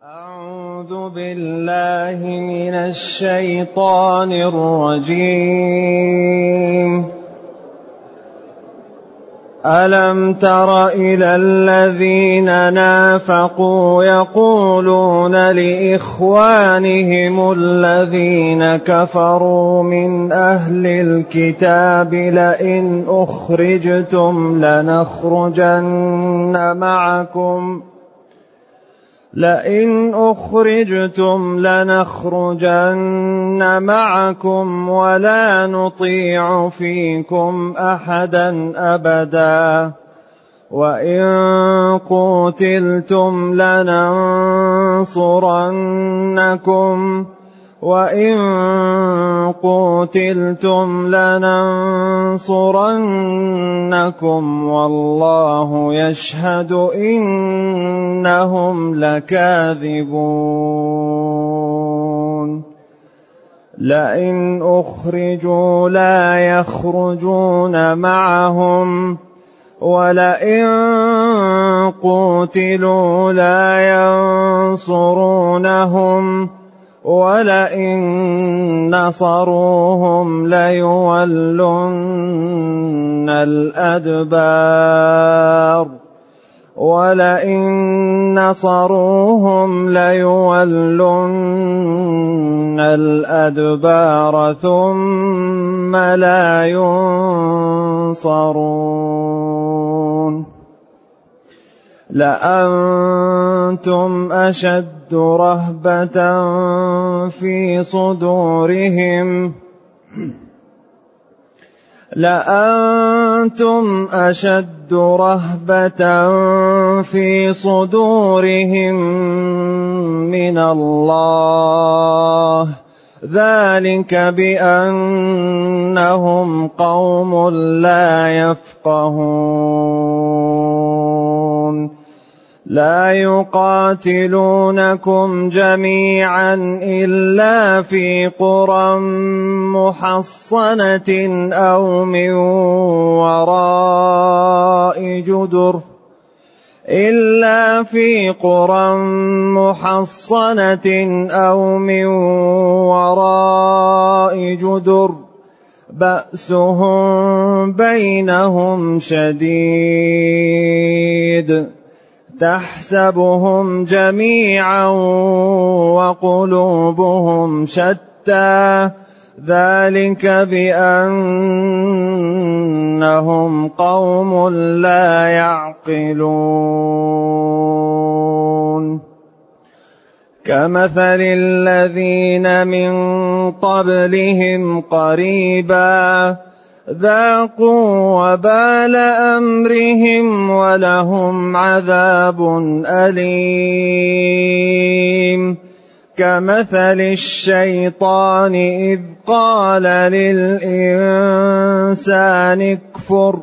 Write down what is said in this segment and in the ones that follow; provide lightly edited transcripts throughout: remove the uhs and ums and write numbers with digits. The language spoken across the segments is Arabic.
أعوذ بالله من الشيطان الرجيم. ألم تر إلى الذين نافقوا يقولون لإخوانهم الذين كفروا من أهل الكتاب لئن أخرجتم لنخرجن معكم ولا نطيع فيكم أحدا أبدا وإن قوتلتم لننصرنكم والله يشهد إنهم لكاذبون. لئن أخرجوا لا يخرجون معهم ولئن قوتلوا لا ينصرونهم ولئن نصروهم ليولن الأدبار ثم لا ينصرون. لأنتم أشد رهبة في صدورهم من الله ذلك بأنهم قوم لا يفقهون. لا يقاتلونكم جميعا إلا في قرى محصنة أو من وراء جدر بأسهم بينهم شديد تحسبهم جميعا وقلوبهم شتى ذلك بأنهم قوم لا يعقلون. كمثل الذين من قبلهم قريبا ذاقوا وبال أمرهم ولهم عذاب أليم. كمثل الشيطان إذ قال للإنسان اكفر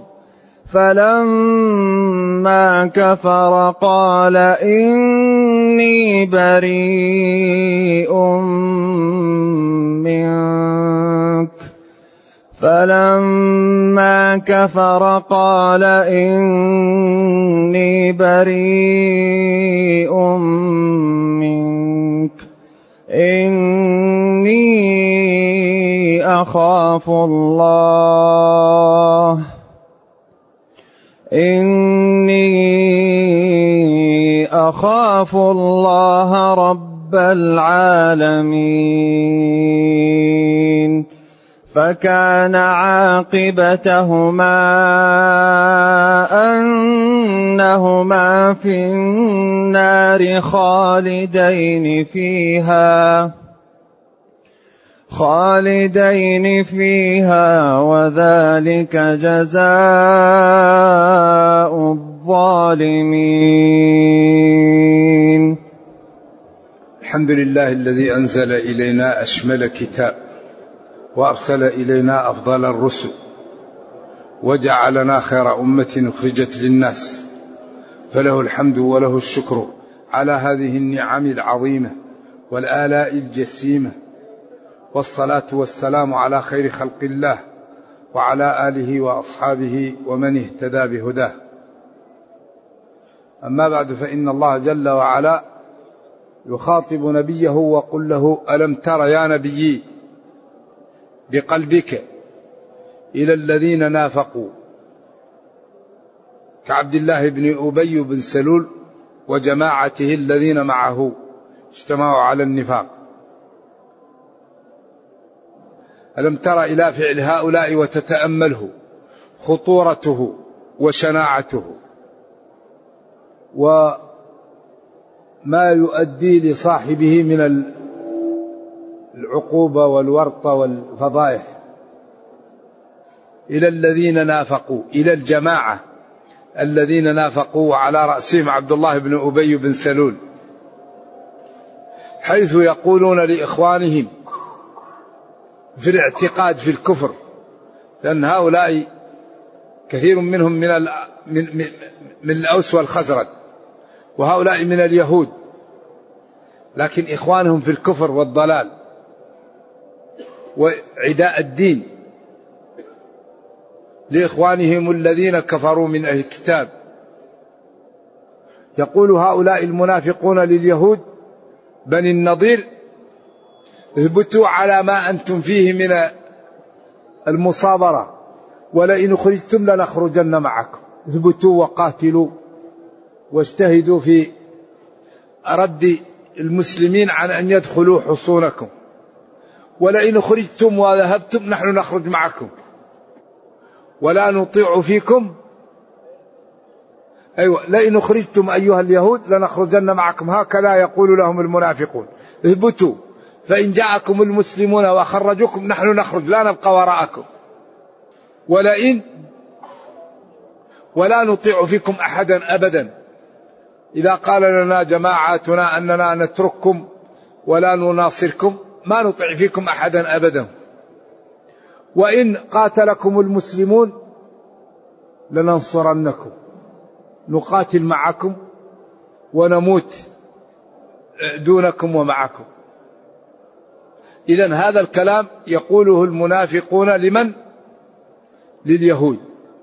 فلما كفر قال إني بريء منك إني أخاف الله رب العالمين. فكان عاقبتهما أنهما في النار خالدين فيها وذلك جزاء الظالمين. الحمد لله الذي أنزل إلينا أشمل كتاب وأرسل إلينا أفضل الرسل وجعلنا خير أمة أخرجت للناس، فله الحمد وله الشكر على هذه النعم العظيمة والآلاء الجسيمة، والصلاة والسلام على خير خلق الله وعلى آله وأصحابه ومن اهتدى بهداه. أما بعد، فإن الله جل وعلا يخاطب نبيه وقل له: ألم تر يا نبي بقلبك إلى الذين نافقوا كعبد الله بن أبي بن سلول وجماعته الذين معه اجتمعوا على النفاق. ألم تر إلى فعل هؤلاء وتتأمله خطورته وشناعته وما يؤدي لصاحبه من العقوبة والورطة والفضائح. إلى الذين نافقوا، إلى الجماعة الذين نافقوا، وعلى رأسهم عبد الله بن أبي بن سلول، حيث يقولون لإخوانهم في الاعتقاد في الكفر، لأن هؤلاء كثير منهم من الأوس والخزرج، وهؤلاء من اليهود، لكن إخوانهم في الكفر والضلال وعداء الدين لإخوانهم الذين كفروا من أهل الكتاب. يقول هؤلاء المنافقون لليهود بني النضير: اثبتوا على ما أنتم فيه من المصابرة، ولئن خرجتم لنخرجن معكم. اثبتوا وقاتلوا واجتهدوا في رد المسلمين عن أن يدخلوا حصونكم، ولئن خرجتم وذهبتم نحن نخرج معكم ولا نطيع فيكم. لئن خرجتم أيها اليهود لنخرجن معكم. هكذا يقول لهم المنافقون: اثبتوا، فإن جاءكم المسلمون وخرجوكم نحن نخرج لا نبقى وراءكم، ولا نطيع فيكم أحدا أبدا. إذا قال لنا جماعاتنا أننا نترككم ولا نناصركم ما نطيع فيكم أحدا أبدا. وإن قاتلكم المسلمون لننصرنكم، نقاتل معكم ونموت دونكم ومعكم. إذن هذا الكلام يقوله المنافقون لمن؟ لليهود.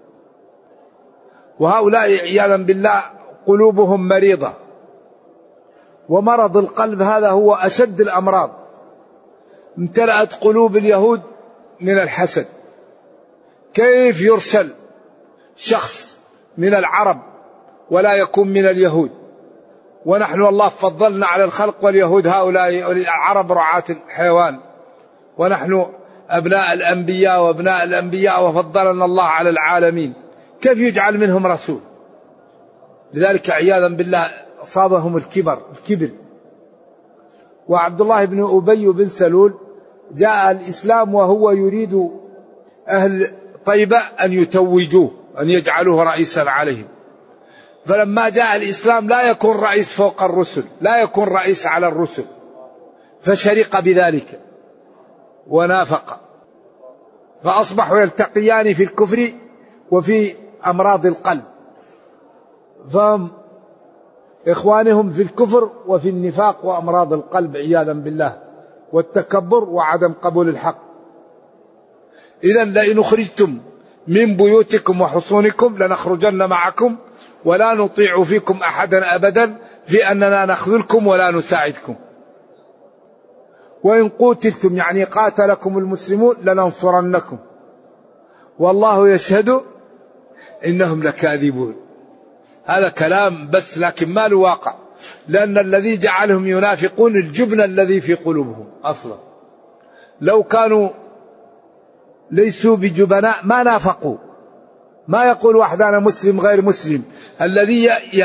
وهؤلاء عياذا بالله قلوبهم مريضة، ومرض القلب هذا هو أشد الأمراض. امتلأت قلوب اليهود من الحسد. كيف يرسل شخص من العرب ولا يكون من اليهود، ونحن الله فضلنا على الخلق، واليهود هؤلاء العرب رعاة الحيوان، ونحن أبناء الأنبياء وابناء الأنبياء وفضلنا الله على العالمين. كيف يجعل منهم رسول؟ لذلك عياذا بالله أصابهم الكبر. وعبد الله بن أبي بن سلول جاء الإسلام وهو يريد أهل طيبة أن يتوجوه، أن يجعلوه رئيسا عليهم. فلما جاء الإسلام لا يكون رئيس فوق الرسل، لا يكون رئيس على الرسل، فشرق بذلك ونافق، فأصبحوا يلتقيان في الكفر وفي أمراض القلب. فهم إخوانهم في الكفر وفي النفاق وأمراض القلب عياذا بالله، والتكبر وعدم قبول الحق. إذن لئن خرجتم من بيوتكم وحصونكم لنخرجن معكم ولا نطيع فيكم أحدا أبدا في أننا نخذلكم ولا نساعدكم. وإن قتلتم يعني قاتلكم المسلمون لننصرنكم والله يشهد إنهم لكاذبون. هذا كلام بس، لكن ما له واقع، لأن الذي جعلهم ينافقون الجبن الذي في قلوبهم أصلا. لو كانوا ليسوا بجبناء ما نافقوا. ما يقول واحد أنا مسلم غير مسلم. الذي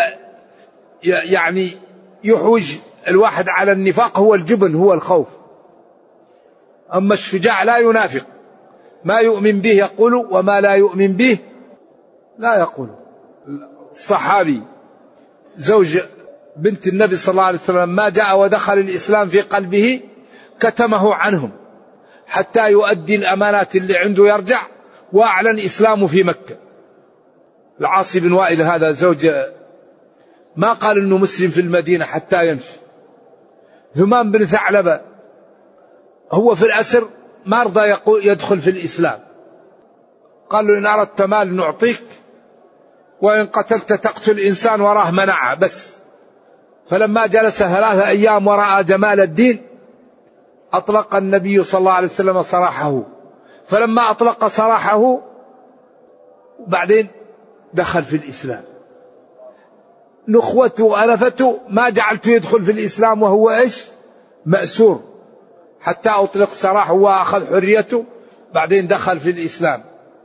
يعني يحوج الواحد على النفاق هو الجبن، هو الخوف. أما الشجاع لا ينافق، ما يؤمن به يقول وما لا يؤمن به لا يقول. الصحابي زوج بنت النبي صلى الله عليه وسلم ما جاء ودخل الإسلام في قلبه كتمه عنهم حتى يؤدي الأمانات اللي عنده يرجع، وأعلن إسلامه في مكة. العاص بن وائل هذا زوج ما قال إنه مسلم في المدينة حتى يمشي. همام بن ثعلبة هو في الأسر ما رضى يدخل في الإسلام، قال له إن أردت مال نعطيك، وإن قتلت تقتل إنسان وراه منعه بس. فلما جلس 3 أيام ورأى جمال الدين أطلق النبي صلى الله عليه وسلم سراحه. فلما أطلق سراحه بعدين دخل في الإسلام. نخوته ألفته ما جعلته يدخل في الإسلام وهو إيش؟ مأسور، حتى أطلق سراحه وأخذ حريته بعدين دخل في الإسلام.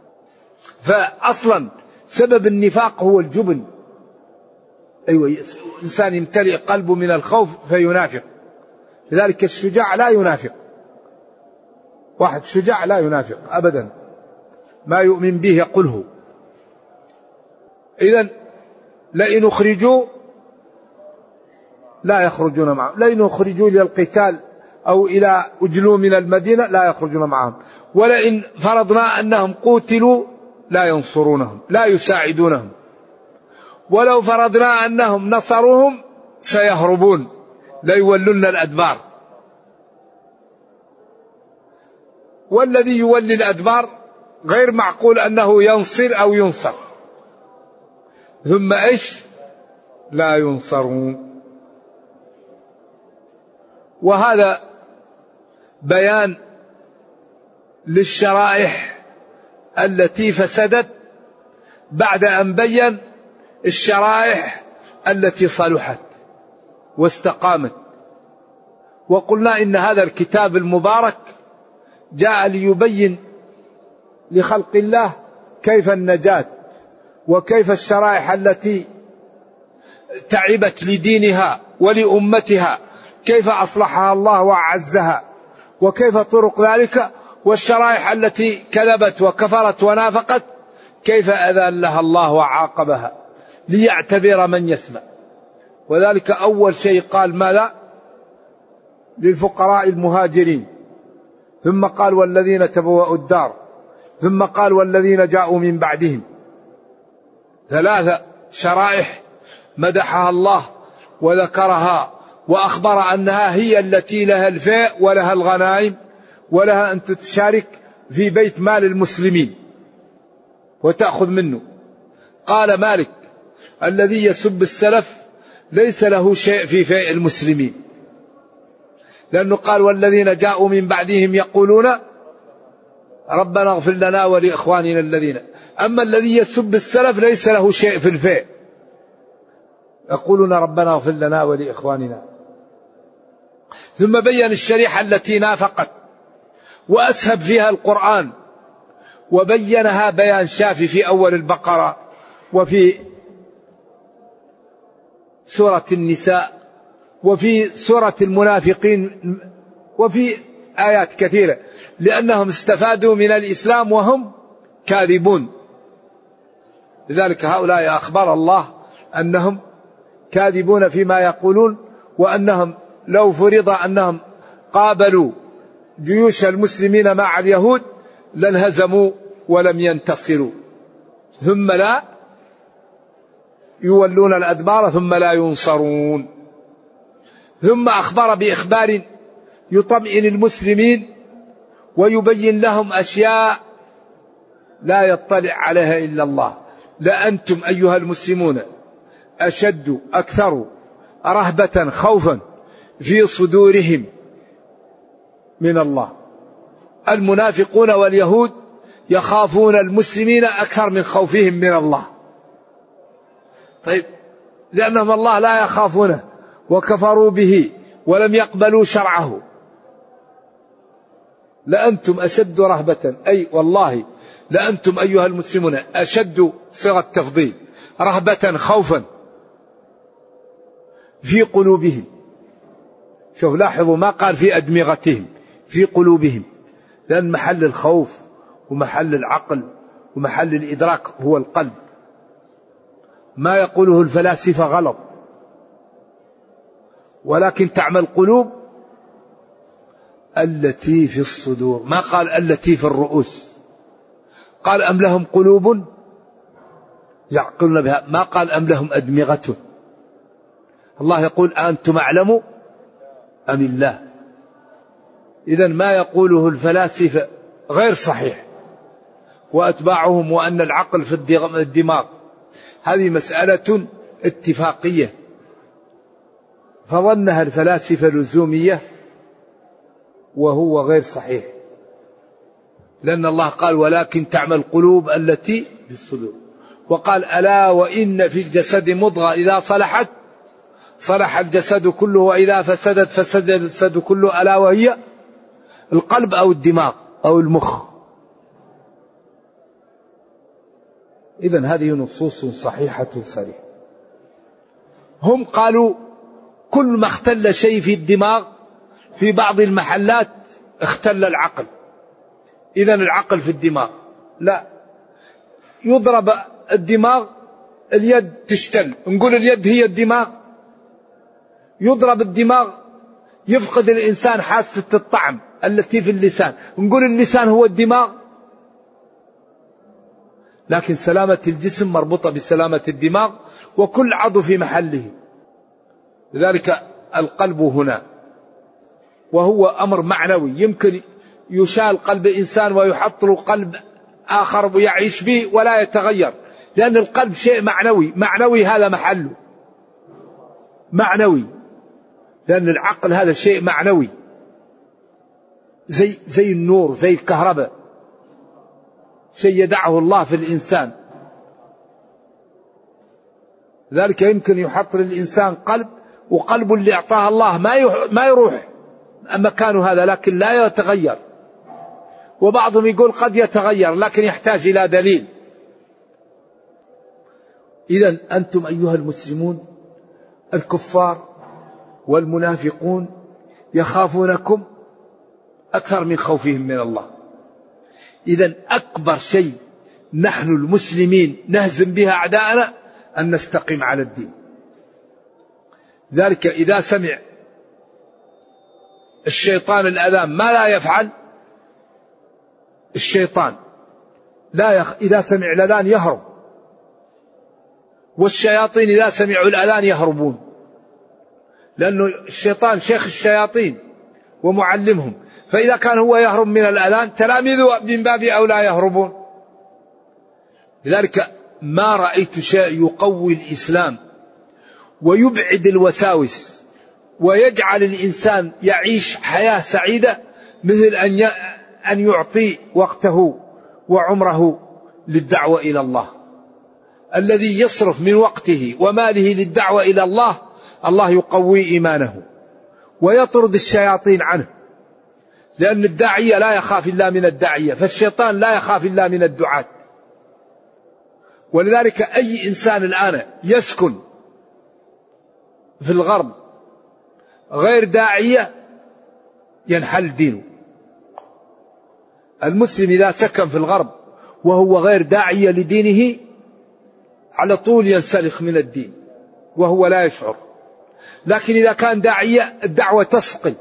فأصلا سبب النفاق هو الجبن. أيوة، إنسان يمتلئ قلبه من الخوف فينافق. لذلك الشجاع لا ينافق. واحد شجاع لا ينافق أبدا، ما يؤمن به يقوله. إذن لئن أخرجوا لا يخرجون معهم، لئن أخرجوا للقتال أو إلى أجلوا من المدينة لا يخرجون معهم، ولئن فرضنا أنهم قوتلوا لا ينصرونهم لا يساعدونهم، ولو فرضنا أنهم نصروهم سيهربون لا يولون الأدبار. والذي يولي الأدبار غير معقول أنه ينصر أو ينصر، ثم إيش؟ لا ينصرون. وهذا بيان للشرائح التي فسدت بعد أن بين الشرائح التي صلحت واستقامت. وقلنا إن هذا الكتاب المبارك جاء ليبين لخلق الله كيف النجاة وكيف الشرائح التي تعبت لدينها ولأمتها كيف أصلحها الله وأعزها، وكيف طرق ذلك، والشرائح التي كذبت وكفرت ونافقت كيف أذلها الله وعاقبها ليعتبر من يسمع. وذلك أول شيء قال ماذا؟ للفقراء المهاجرين، ثم قال والذين تبوأوا الدار، ثم قال والذين جاءوا من بعدهم. 3 شرائح مدحها الله وذكرها وأخبر أنها هي التي لها الفيء ولها الغنائم ولها أن تشارك في بيت مال المسلمين وتأخذ منه. قال مالك الذي يسب السلف ليس له شيء في فيء المسلمين، لأنه قال والذين جاءوا من بعدهم يقولون ربنا اغفر لنا ولإخواننا الذين. أما الذي يسب السلف ليس له شيء في الفيء، يقولون ربنا اغفر لنا ولإخواننا. ثم بين الشريحة التي نافقت وأسهب فيها القرآن وبينها بيان شافي في أول البقرة وفي سورة النساء وفي سورة المنافقين وفي آيات كثيرة، لأنهم استفادوا من الإسلام وهم كاذبون. لذلك هؤلاء أخبر الله أنهم كاذبون فيما يقولون، وأنهم لو فرض أنهم قابلوا جيوش المسلمين مع اليهود لانهزموا ولم ينتصروا، ثم لا يولون الأدبار ثم لا ينصرون. ثم أخبر بإخبار يطمئن المسلمين ويبين لهم أشياء لا يطلع عليها إلا الله. لأنتم أيها المسلمون أشد أكثر رهبة خوفا في صدورهم من الله. المنافقون واليهود يخافون المسلمين أكثر من خوفهم من الله. طيب، لأنهم الله لا يخافونه وكفروا به ولم يقبلوا شرعه. لأنتم أشد رهبة، أي والله لأنتم أيها المسلمون أشد صيغة تفضيل رهبة خوفا في قلوبهم. شوف لاحظوا ما قال في أدمغتهم، في قلوبهم، لأن محل الخوف ومحل العقل ومحل الإدراك هو القلب. ما يقوله الفلاسفة غلط، ولكن تعمل قلوب التي في الصدور. ما قال التي في الرؤوس، قال أم لهم قلوب يعقلون بها، ما قال أم لهم أدمغة. الله يقول أنتم أعلم أم الله. إذن ما يقوله الفلاسفة غير صحيح وأتباعهم، وأن العقل في الدماغ، هذه مسألة اتفاقية فظنها الفلاسفة لزومية، وهو غير صحيح، لأن الله قال ولكن تعمى القلوب التي في الصدور، وقال ألا وإن في الجسد مضغة إذا صلحت صلح الجسد كله وإذا فسدت فسد الجسد كله، ألا وهي القلب أو الدماغ أو المخ. إذن هذه نصوص صحيحة صريحة. هم قالوا كل ما اختل شيء في الدماغ في بعض المحلات اختل العقل، إذن العقل في الدماغ. لا، يضرب الدماغ اليد تشتل، نقول اليد هي الدماغ. يضرب الدماغ يفقد الإنسان حاسة الطعم التي في اللسان، نقول اللسان هو الدماغ. لكن سلامة الجسم مربوطة بسلامة الدماغ، وكل عضو في محله. لذلك القلب هنا، وهو أمر معنوي، يمكن يشال قلب إنسان ويحط له قلب آخر ويعيش به ولا يتغير، لأن القلب شيء معنوي. معنوي هذا محله معنوي، لأن العقل هذا شيء معنوي، زي النور، زي الكهرباء، شيء يدعه الله في الإنسان. ذلك يمكن يحط للإنسان قلب، وقلب اللي أعطاه الله ما يروح مكانه هذا، لكن لا يتغير. وبعضهم يقول قد يتغير لكن يحتاج إلى دليل. إذن أنتم أيها المسلمون الكفار والمنافقون يخافونكم أكثر من خوفهم من الله. إذن أكبر شيء نحن المسلمين نهزم بها أعداءنا أن نستقيم على الدين. ذلك إذا سمع الشيطان الأذان ما لا يفعل، الشيطان إذا سمع الأذان يهرب، والشياطين إذا سمعوا الأذان يهربون، لأنه الشيطان شيخ الشياطين ومعلمهم، فإذا كان هو يهرب من الأذان تلاميذه من باب أولى يهربون. لذلك ما رأيت شيء يقوي الإسلام ويبعد الوساوس ويجعل الإنسان يعيش حياة سعيدة مثل أن يعطي وقته وعمره للدعوة إلى الله. الذي يصرف من وقته وماله للدعوة إلى الله، الله يقوي إيمانه ويطرد الشياطين عنه، لأن الداعية لا يخاف إلا من الداعية، فالشيطان لا يخاف إلا من الدعاة. ولذلك أي إنسان الآن يسكن في الغرب غير داعية ينحل دينه. المسلم إذا سكن في الغرب وهو غير داعية لدينه على طول ينسلخ من الدين وهو لا يشعر. لكن إذا كان داعية الدعوة تصقل،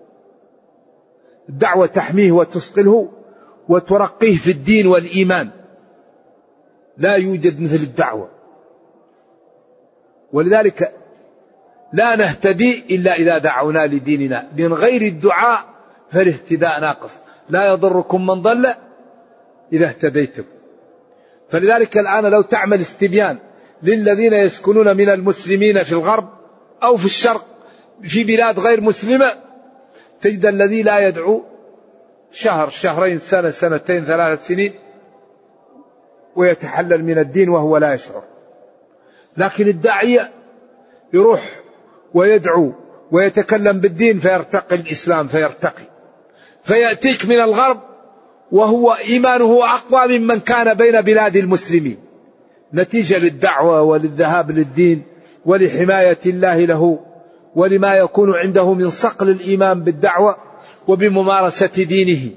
الدعوة تحميه وتسقله وترقيه في الدين والإيمان، لا يوجد مثل الدعوة. ولذلك لا نهتدي إلا إذا دعونا لديننا، من غير الدعاء فالاهتداء ناقص. لا يضركم من ضل إذا اهتديتم. فلذلك الآن لو تعمل استبيان للذين يسكنون من المسلمين في الغرب أو في الشرق في بلاد غير مسلمة، تجد الذي لا يدعو شهر شهرين سنة سنتين 3 سنين ويتحلل من الدين وهو لا يشعر. لكن الداعية يروح ويدعو ويتكلم بالدين فيرتقي الإسلام، فيأتيك من الغرب وهو إيمانه أقوى ممن كان بين بلاد المسلمين، نتيجة للدعوة وللذهاب للدين ولحماية الله له ولما يكون عنده من صقل الإيمان بالدعوة وبممارسة دينه.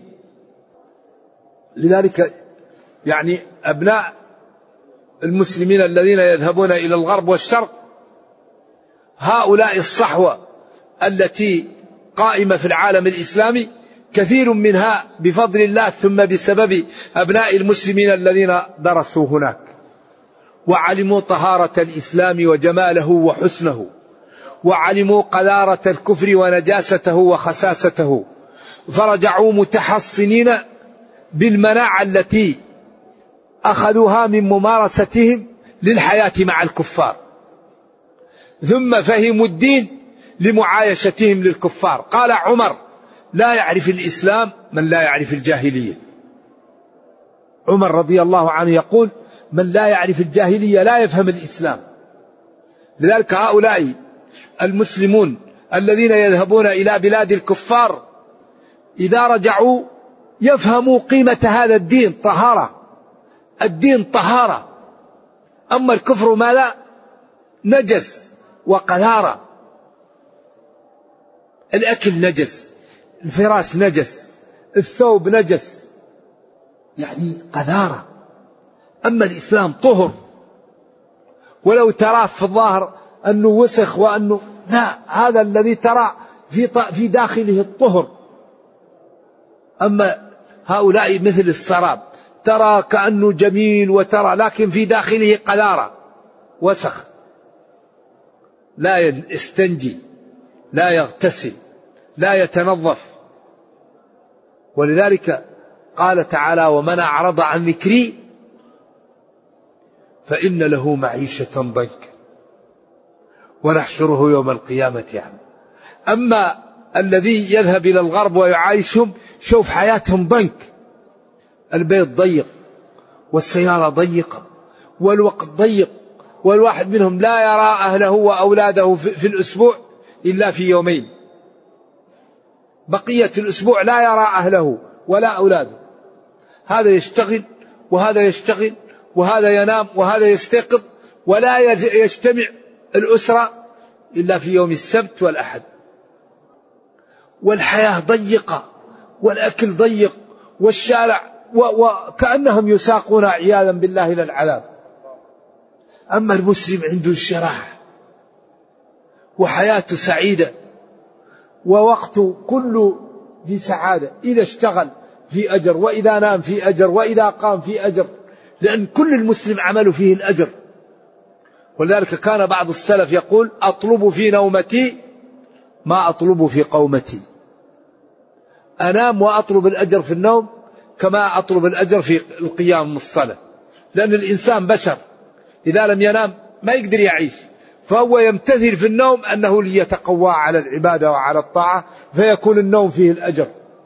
لذلك يعني أبناء المسلمين الذين يذهبون إلى الغرب والشرق، هؤلاء الصحوة التي قائمة في العالم الإسلامي كثير منها بفضل الله ثم بسبب أبناء المسلمين الذين درسوا هناك وعلموا طهارة الإسلام وجماله وحسنه، وعلموا قذارة الكفر ونجاسته وخساسته، فرجعوا متحصنين بالمناعة التي أخذوها من ممارستهم للحياة مع الكفار، ثم فهموا الدين لمعايشتهم للكفار. قال عمر: لا يعرف الإسلام من لا يعرف الجاهلية. عمر رضي الله عنه يقول: من لا يعرف الجاهلية لا يفهم الإسلام. لذلك هؤلاء المسلمون الذين يذهبون إلى بلاد الكفار إذا رجعوا يفهموا قيمة هذا الدين، طهارة، الدين طهارة. أما الكفر ماذا؟ نجس وقذارة. الأكل نجس، الفراش نجس، الثوب نجس، يعني قذارة. أما الإسلام طهر، ولو ترى في الظاهر أنه وسخ وأنه لا، هذا الذي ترى في داخله الطهر. أما هؤلاء مثل السراب، ترى كأنه جميل وترى لكن في داخله قذارة وسخ، لا يستنجي، لا يغتسل، لا يتنظف. ولذلك قال تعالى: ومن أعرض عن ذكري فإن له معيشة ضنكا ونحشره يوم القيامة أعمى. أما الذي يذهب إلى الغرب ويعايشهم، شوف حياتهم ضنك، البيت ضيق والسيارة ضيقة والوقت ضيق، والواحد منهم لا يرى أهله وأولاده في الأسبوع إلا في يومين، بقية الأسبوع لا يرى أهله ولا أولاده. هذا يشتغل وهذا يشتغل وهذا ينام وهذا يستيقظ، ولا يجتمع الأسرة إلا في يوم السبت والأحد. والحياة ضيقة والأكل ضيق والشارع وكأنهم يساقون عياذا بالله إلى العذاب. أما المسلم عنده الشراح وحياته سعيدة ووقته كله في سعادة، إذا اشتغل في أجر، وإذا نام في أجر، وإذا قام في أجر، لأن كل المسلم عمله فيه الأجر. ولذلك كان بعض السلف يقول: أطلب في نومتي ما أطلب في قومتي. أنام وأطلب الأجر في النوم كما أطلب الأجر في القيام من الصلاة، لأن الإنسان بشر، إذا لم ينام ما يقدر يعيش، فهو يمتثل في النوم أنه ليتقوى على العبادة وعلى الطاعة، فيكون النوم فيه الأجر.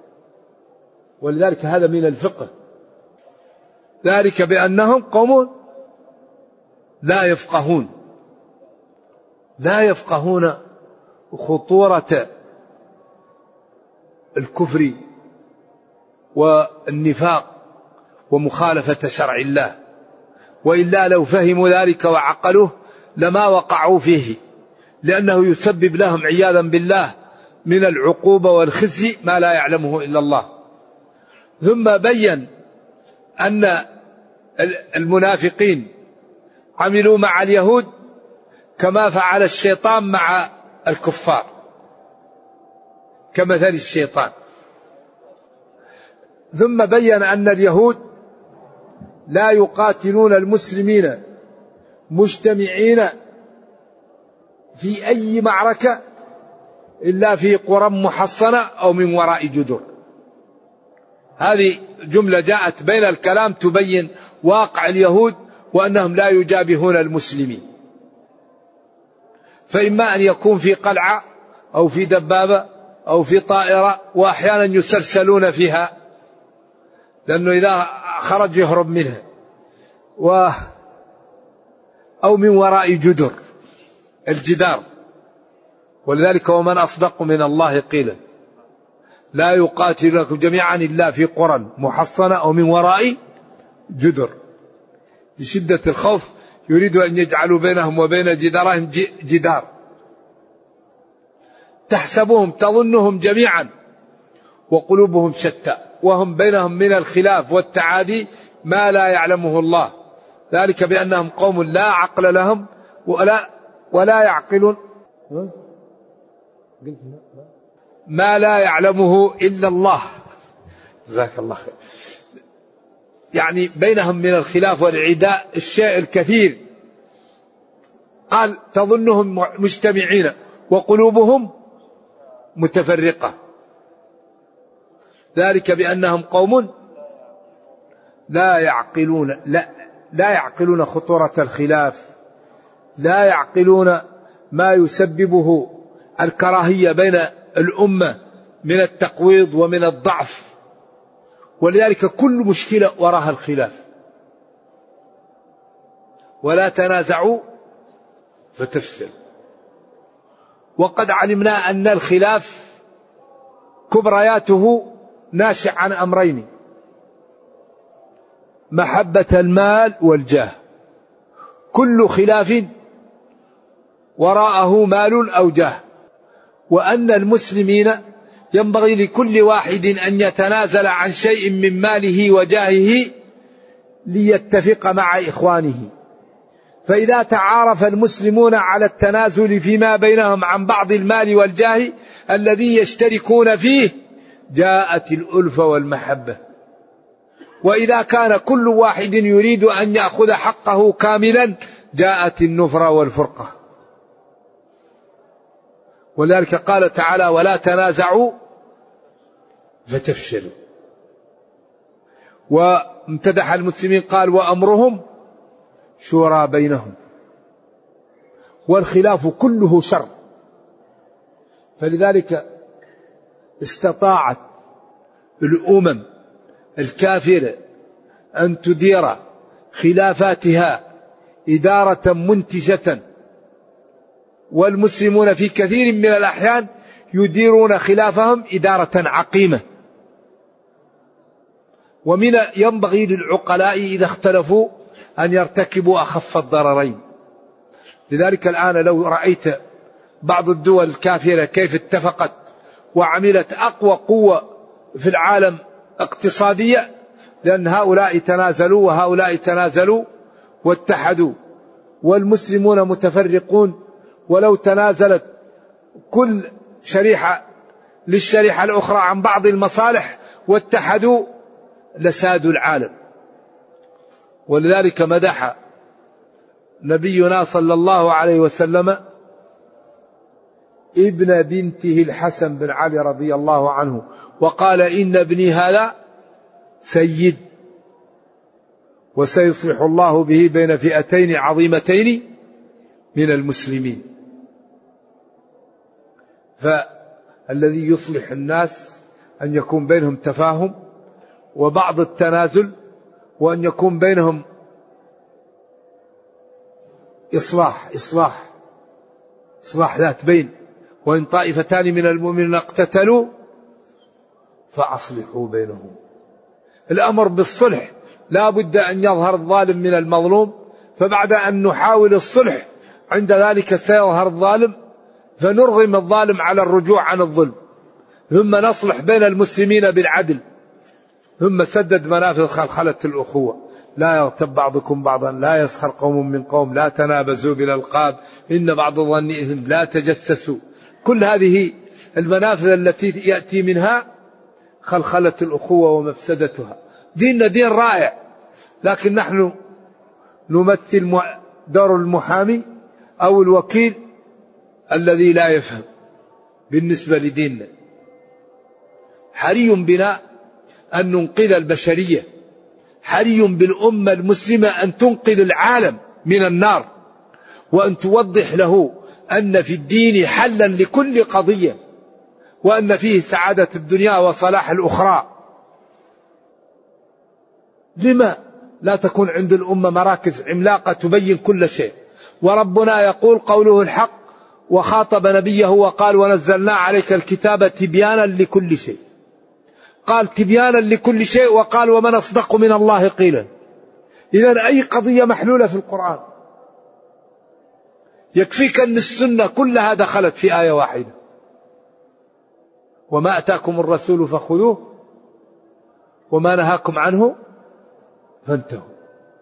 ولذلك هذا من الفقه. ذلك بأنهم قوم لا يفقهون خطورة الكفر والنفاق ومخالفة شرع الله، وإلا لو فهموا ذلك وعقلوه لما وقعوا فيه، لأنه يسبب لهم عياذا بالله من العقوبة والخزي ما لا يعلمه إلا الله. ثم بين أن المنافقين عملوا مع اليهود كما فعل الشيطان مع الكفار، كمثل الشيطان. ثم بين أن اليهود لا يقاتلون المسلمين مجتمعين في أي معركة إلا في قرى محصنة أو من وراء جدر. هذه جملة جاءت بين الكلام تبين واقع اليهود وأنهم لا يجابهون المسلمين، فإما أن يكون في قلعة أو في دبابة أو في طائرة، وأحيانا يسلسلون فيها لأنه إذا خرج يهرب منها، أو من وراء جدر، الجدار. ولذلك ومن أصدق من الله قيلا لا يقاتلونكم جميعا إلا في قرى محصنة أو من وراء جدر. لشدة الخوف يريد أن يجعلوا بينهم وبين جدارهم جدار. تحسبهم تظنهم جميعا وقلوبهم شتى، وهم بينهم من الخلاف والتعادي ما لا يعلمه الله. ذلك بأنهم قوم لا عقل لهم ولا يعقلون ما لا يعلمه إلا الله. جزاك الله خير. يعني بينهم من الخلاف والعداء الشيء الكثير. قال تظنهم مجتمعين وقلوبهم متفرقة. ذلك بأنهم قوم لا يعقلون خطورة الخلاف، لا يعقلون ما يسببه الكراهية بين الأمة من التقويض ومن الضعف، ولذلك كل مشكلة وراها الخلاف. ولا تنازعوا فتفشل. وقد علمنا أن الخلاف كبرياته ناشئ عن أمرين: محبة المال والجاه. كل خلاف وراءه مال أو جاه. وأن المسلمين ينبغي لكل واحد أن يتنازل عن شيء من ماله وجاهه ليتفق مع إخوانه. فإذا تعارف المسلمون على التنازل فيما بينهم عن بعض المال والجاه الذي يشتركون فيه جاءت الألفة والمحبة. وإذا كان كل واحد يريد أن يأخذ حقه كاملا جاءت النفرة والفرقة. ولذلك قال تعالى: ولا تنازعوا فتفشلوا. وامتدح المسلمين قال: وأمرهم شورى بينهم. والخلاف كله شر. فلذلك استطاعت الأمم الكافرة أن تدير خلافاتها إدارة منتجة، والمسلمون في كثير من الأحيان يديرون خلافهم إدارة عقيمة. ومن ينبغي للعقلاء إذا اختلفوا أن يرتكبوا أخف الضررين. لذلك الآن لو رأيت بعض الدول الكافرة كيف اتفقت وعملت أقوى قوة في العالم اقتصادية، لأن هؤلاء تنازلوا وهؤلاء تنازلوا واتحدوا، والمسلمون متفرقون. ولو تنازلت كل شريحة للشريحة الأخرى عن بعض المصالح واتحدوا لسادوا العالم. ولذلك مدح نبينا صلى الله عليه وسلم ابن بنته الحسن بن علي رضي الله عنه وقال: إن ابني هذا سيد وسيصلح الله به بين فئتين عظيمتين من المسلمين. فالذي يصلح الناس أن يكون بينهم تفاهم وبعض التنازل، وأن يكون بينهم إصلاح ذات بين. وإن طائفتان من المؤمنين اقتتلوا فأصلحوا بينهم. الأمر بالصلح لا بد أن يظهر الظالم من المظلوم، فبعد أن نحاول الصلح عند ذلك سيظهر الظالم، فنرغم الظالم على الرجوع عن الظلم، ثم نصلح بين المسلمين بالعدل، ثم سدد منافذ خلخلة الأخوة. لا يغتب بعضكم بعضا، لا يسخر قوم من قوم، لا تنابزوا بالألقاب، إن بعض الظن إثم، لا تجسسوا. كل هذه المنافذ التي يأتي منها خلخلة الأخوة ومفسدتها. ديننا دين رائع، لكن نحن نمثل دور المحامي أو الوكيل الذي لا يفهم بالنسبة لديننا. حري بنا أن ننقذ البشرية، حري بالأمة المسلمة أن تنقذ العالم من النار، وأن توضح له أن في الدين حلا لكل قضية، وأن فيه سعادة الدنيا وصلاح الأخرى. لما لا تكون عند الأمة مراكز عملاقة تبين كل شيء؟ وربنا يقول قوله الحق، وخاطب نبيه وقال: ونزلنا عليك الكتاب تبيانا لكل شيء. قال تبيانا لكل شيء، وقال: ومن أصدق من الله قيلا. إذن أي قضية محلولة في القرآن. يكفيك أن السنة كلها دخلت في آية واحدة: وما أتاكم الرسول فخذوه وما نهاكم عنه فانتهوا.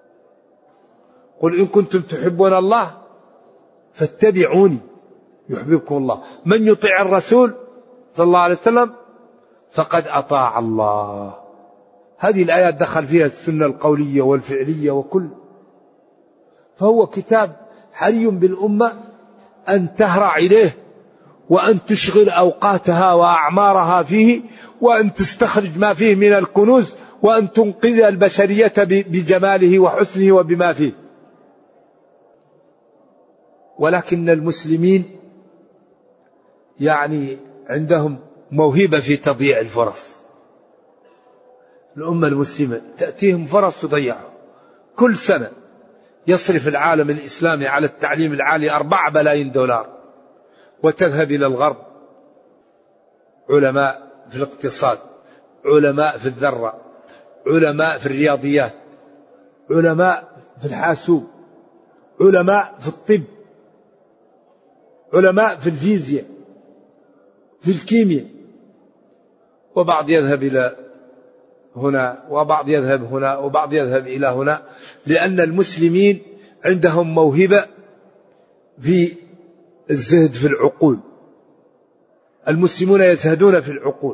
قل إن كنتم تحبون الله فاتبعوني يحببكم الله. من يطيع الرسول صلى الله عليه وسلم فقد أطاع الله. هذه الآيات دخل فيها السنة القولية والفعلية وكل. فهو كتاب حري بالأمة أن تهرع إليه، وأن تشغل أوقاتها وأعمارها فيه، وأن تستخرج ما فيه من الكنوز، وأن تنقذ البشرية بجماله وحسنه وبما فيه. ولكن المسلمين يعني عندهم موهبة في تضييع الفرص. الأمة المسلمة تأتيهم فرص تضيعها. كل سنة يصرف العالم الإسلامي على التعليم العالي 4 بلايين دولار، وتذهب إلى الغرب علماء في الاقتصاد، علماء في الذرة، علماء في الرياضيات، علماء في الحاسوب، علماء في الطب، علماء في الفيزياء، في الكيمياء، وبعض يذهب إلى هنا وبعض يذهب هنا وبعض يذهب إلى هنا، لأن المسلمين عندهم موهبة في الزهد في العقول. المسلمون يزهدون في العقول.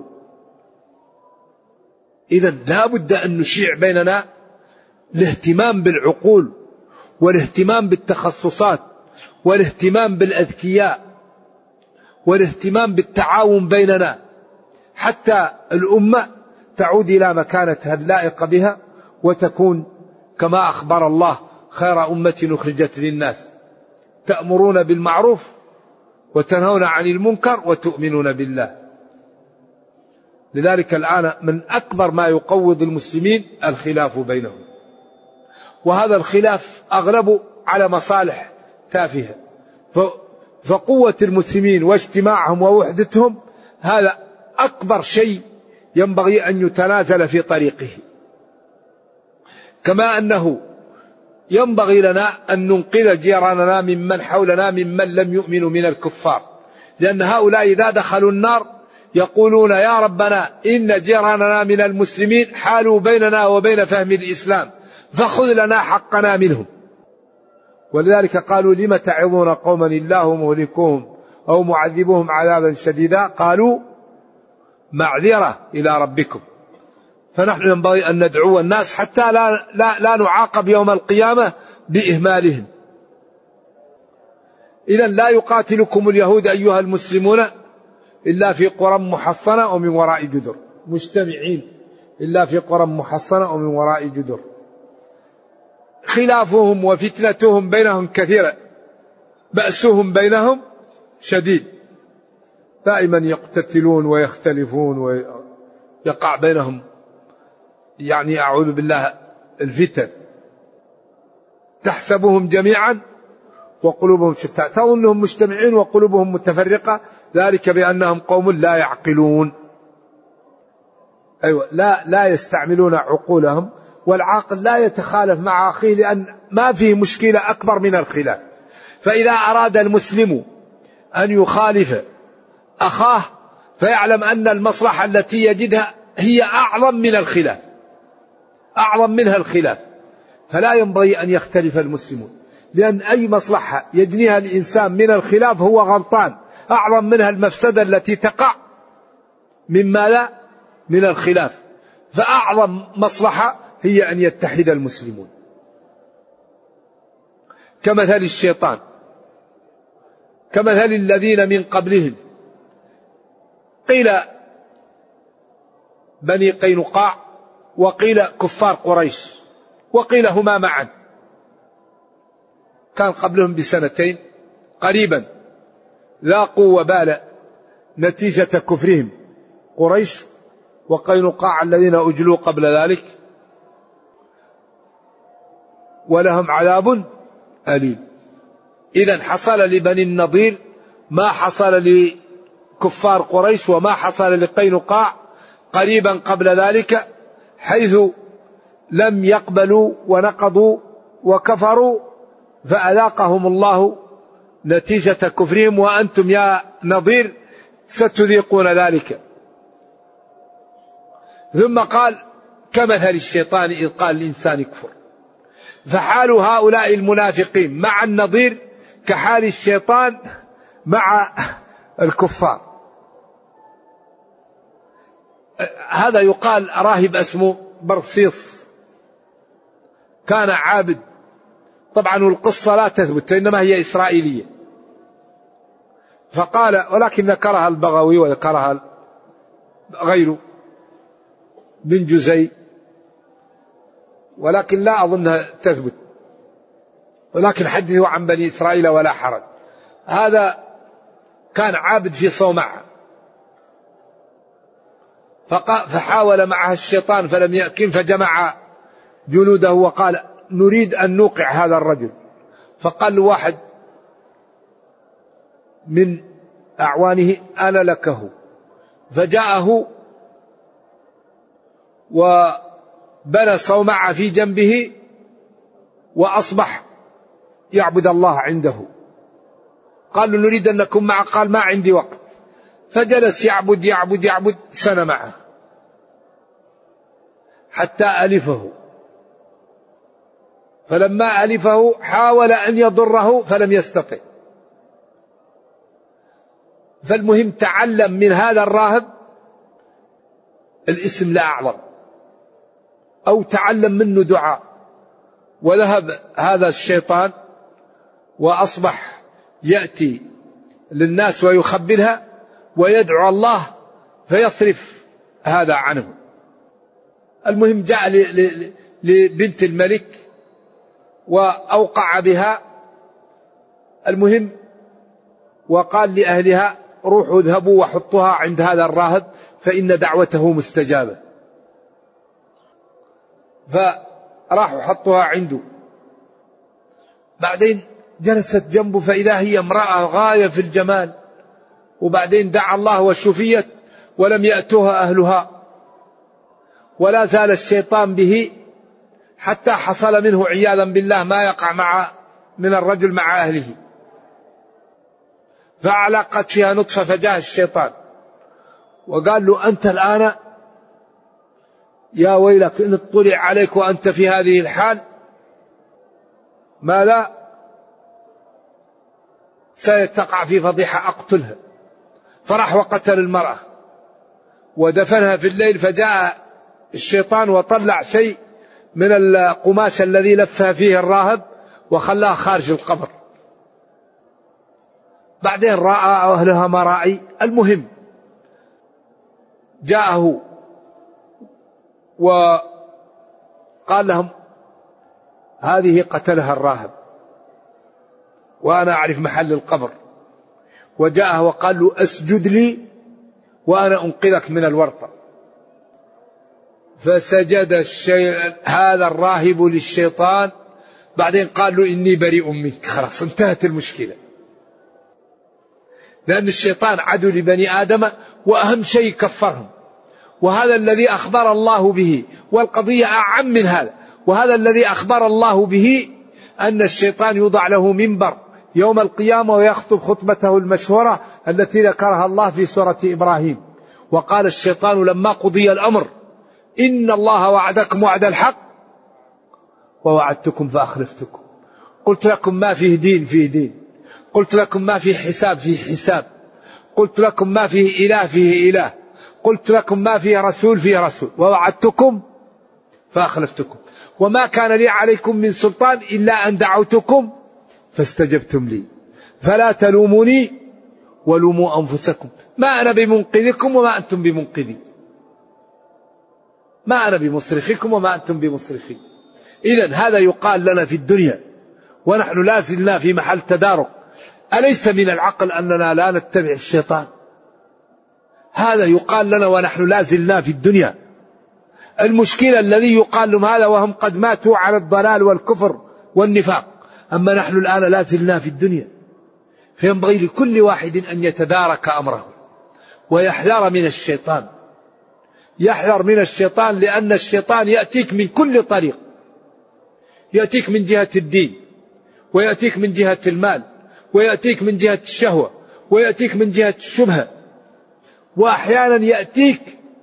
إذن لا بد أن نشيع بيننا الاهتمام بالعقول، والاهتمام بالتخصصات، والاهتمام بالأذكياء، والاهتمام بالتعاون بيننا، حتى الأمة تعود إلى مكانتها اللائقة بها، وتكون كما أخبر الله: خير أمة أخرجت للناس تأمرون بالمعروف وتنهون عن المنكر وتؤمنون بالله. لذلك الآن من أكبر ما يقوض المسلمين الخلاف بينهم، وهذا الخلاف أغلبه على مصالح تافهة. فقوة المسلمين واجتماعهم ووحدتهم هذا أكبر شيء ينبغي أن يتنازل في طريقه. كما أنه ينبغي لنا أن ننقذ جيراننا ممن حولنا ممن لم يؤمنوا من الكفار، لأن هؤلاء إذا دخلوا النار يقولون: يا ربنا إن جيراننا من المسلمين حالوا بيننا وبين فهم الإسلام فخذ لنا حقنا منهم. ولذلك قالوا: لم تعظون قوما الله مهلكوهم أو معذبوهم عذابا شديدا؟ قالوا: معذرة إلى ربكم. فنحن ينبغي أن ندعو الناس حتى لا نعاقب يوم القيامة بإهمالهم. إذن لا يقاتلكم اليهود أيها المسلمون إلا في قرى محصنة ومن وراء جدر، مجتمعين إلا في قرى محصنة ومن وراء جدر. خلافهم وفتنتهم بينهم كثيرة، بأسهم بينهم شديد، دائما يقتتلون ويختلفون ويقع بينهم يعني أعوذ بالله الفتن. تحسبهم جميعا وقلوبهم شتى، تظنهم مجتمعين وقلوبهم متفرقة، ذلك بأنهم قوم لا يعقلون. أيوة، لا يستعملون عقولهم. والعاقل لا يتخالف مع أخيه، لأن ما فيه مشكلة أكبر من الخلاف. فإذا أراد المسلم أن يخالف أخاه فيعلم أن المصلحة التي يجدها هي أعظم من الخلاف، أعظم منها الخلاف. فلا ينبغي أن يختلف المسلمون، لأن أي مصلحة يجنيها الإنسان من الخلاف هو غلطان، أعظم منها المفسدة التي تقع مما لا من الخلاف. فأعظم مصلحة هي أن يتحد المسلمون. كمثل الشيطان، كمثل الذين من قبلهم، قيل بني قينقاع وقيل كفار قريش وقيل هما معا. كان قبلهم بسنتين قريبا لاقوا وبال نتيجة كفرهم قريش وقينقاع الذين أجلوا قبل ذلك، ولهم عذاب أليم. إذن حصل لبني النضير ما حصل لكفار قريش وما حصل لقينقاع قريبا قبل ذلك، حيث لم يقبلوا ونقضوا وكفروا فأذاقهم الله نتيجة كفرهم، وأنتم يا نضير ستذيقون ذلك. ثم قال: كمثل الشيطان إذ قال الإنسان كفر. فحال هؤلاء المنافقين مع النضير كحال الشيطان مع الكفار. هذا يقال راهب اسمه برصيص، كان عابد، طبعا القصة لا تثبت إنما هي إسرائيلية. فقال، ولكن ذكرها البغوي وذكرها غيره بن جزي، ولكن لا أظنها تثبت، ولكن حدثوا عن بني إسرائيل ولا حرج. هذا كان عابد في صومعة، فحاول معها الشيطان فلم يأكن، فجمع جنوده وقال نريد أن نوقع هذا الرجل. فقال له واحد من أعوانه أنا لكه، فجاءه وبنى صومعة في جنبه وأصبح يعبد الله عنده. قال له نريد أن نكون معه، قال ما عندي وقت. فجلس يعبد سنة معه حتى ألفه، فلما ألفه حاول أن يضره فلم يستطع. فالمهم تعلم من هذا الراهب الاسم لا أعظم، أو تعلم منه دعاء. وذهب هذا الشيطان وأصبح يأتي للناس ويخبرها ويدعو الله فيصرف هذا عنه. المهم جاء لبنت الملك وأوقع بها، المهم وقال لأهلها روحوا اذهبوا وحطوها عند هذا الراهب فإن دعوته مستجابة. فراحوا حطوها عنده. بعدين جلست جنبه فإذا هي امرأة غاية في الجمال، وبعدين دعا الله وشفيت ولم يأتوها أهلها، ولا زال الشيطان به حتى حصل منه عياذا بالله ما يقع من الرجل مع أهله. فعلقت فيها نطفة فجاء الشيطان وقال له أنت الآن يا ويلك إن اطلع عليك وأنت في هذه الحال ماذا ستقع في فضيحة أقتلها. فراح وقتل المرأة ودفنها في الليل. فجاء الشيطان وطلع شيء من القماش الذي لفها فيه الراهب وخلاها خارج القبر. بعدين رأى أهلها ما رأي. المهم جاءه وقال لهم هذه قتلها الراهب وأنا أعرف محل القبر. وجاءه وقال له أسجد لي وأنا أنقذك من الورطة. فسجد هذا الراهب للشيطان. بعدين قال له إني بريء منك. خلاص انتهت المشكلة، لأن الشيطان عدو لبني آدم وأهم شيء كفرهم. وهذا الذي أخبر الله به، والقضية أعم من هذا. وهذا الذي أخبر الله به أن الشيطان يوضع له منبر يوم القيامة ويخطب خطبته المشهورة التي ذكرها الله في سورة إبراهيم. وقال الشيطان لما قضي الأمر إن الله وعدكم وعد الحق ووعدتكم فأخلفتكم. قلت لكم ما فيه دين فيه دين، قلت لكم ما فيه حساب فيه حساب، قلت لكم ما فيه إله فيه إله، قلت لكم ما فيه رسول فيه رسول، ووعدتكم فأخلفتكم وما كان لي عليكم من سلطان إلا أن دعوتكم فاستجبتم لي فلا تلوموني ولوموا أنفسكم ما أنا بمنقذكم وما أنتم بمنقذي، ما أنا بمصرخكم وما أنتم بمصرخي. إذن هذا يقال لنا في الدنيا ونحن لا زلنا في محل تدارك. أليس من العقل أننا لا نتبع الشيطان؟ هذا يقال لنا ونحن لا زلنا في الدنيا. المشكلة الذي يقال لهم هذا وهم قد ماتوا على الضلال والكفر والنفاق، أما نحن الآن لا زلنا في الدنيا. فينبغي لكل واحد أن يتدارك أمره ويحذر من الشيطان. يحذر من الشيطان لأن الشيطان يأتيك من كل طريق، يأتيك من جهة الدين، ويأتيك من جهة المال، ويأتيك من جهة الشهوة، ويأتيك من جهة الشبهة، وأحيانا يأتيك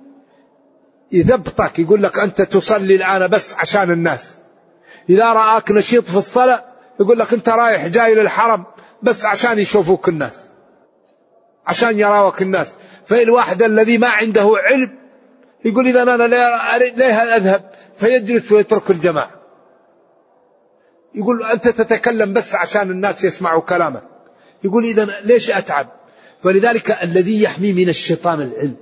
يثبطك يقول لك أنت تصلي الآن بس عشان الناس. إذا رآك نشيط في الصلاة يقول لك أنت رايح جاي للحرم بس عشان يشوفوك الناس، عشان يراوك الناس. فالواحد الذي ما عنده علم يقول إذا أنا ليه أذهب، فيجلس ويترك الجماعة. يقول أنت تتكلم بس عشان الناس يسمعوا كلامك، يقول إذا ليش أتعب. ولذلك الذي يحمي من الشيطان العلم،